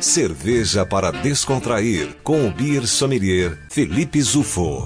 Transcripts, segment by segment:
Cerveja para descontrair, com o beer sommelier Felipe Zufo.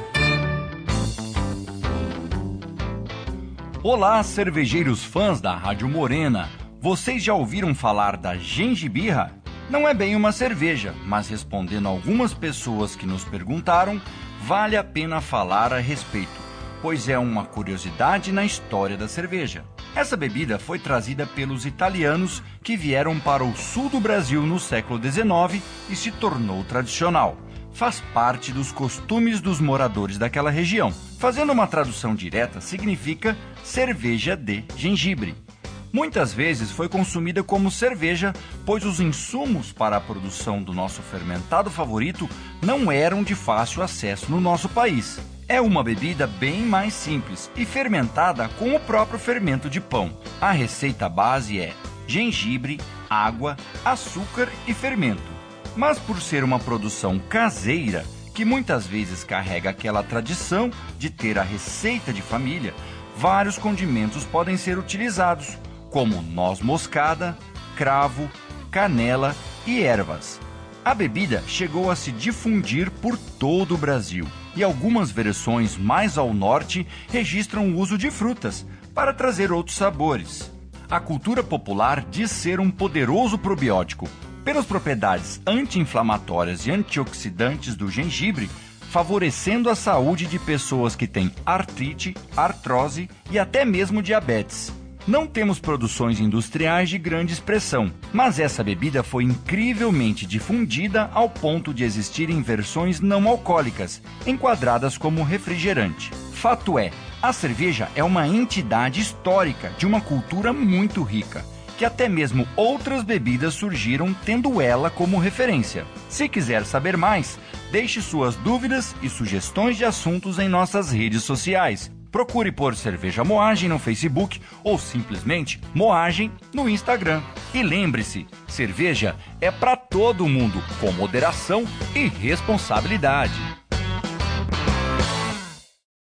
Olá, cervejeiros fãs da Rádio Morena. Vocês já ouviram falar da gengibirra? Não é bem uma cerveja, mas respondendo a algumas pessoas que nos perguntaram, vale a pena falar a respeito, pois é uma curiosidade na história da cerveja. Essa bebida foi trazida pelos italianos que vieram para o sul do Brasil no século XIX e se tornou tradicional. Faz parte dos costumes dos moradores daquela região. Fazendo uma tradução direta, significa cerveja de gengibre. Muitas vezes foi consumida como cerveja, pois os insumos para a produção do nosso fermentado favorito não eram de fácil acesso no nosso país. É uma bebida bem mais simples e fermentada com o próprio fermento de pão. A receita base é gengibre, água, açúcar e fermento. Mas por ser uma produção caseira, que muitas vezes carrega aquela tradição de ter a receita de família, vários condimentos podem ser utilizados, como noz moscada, cravo, canela e ervas. A bebida chegou a se difundir por todo o Brasil e algumas versões mais ao norte registram o uso de frutas para trazer outros sabores. A cultura popular diz ser um poderoso probiótico, pelas propriedades anti-inflamatórias e antioxidantes do gengibre, favorecendo a saúde de pessoas que têm artrite, artrose e até mesmo diabetes. Não temos produções industriais de grande expressão, mas essa bebida foi incrivelmente difundida ao ponto de existirem versões não alcoólicas, enquadradas como refrigerante. Fato é, a cerveja é uma entidade histórica de uma cultura muito rica, que até mesmo outras bebidas surgiram tendo ela como referência. Se quiser saber mais, deixe suas dúvidas e sugestões de assuntos em nossas redes sociais. Procure por Cerveja Moagem no Facebook ou simplesmente Moagem no Instagram. E lembre-se, cerveja é para todo mundo, com moderação e responsabilidade.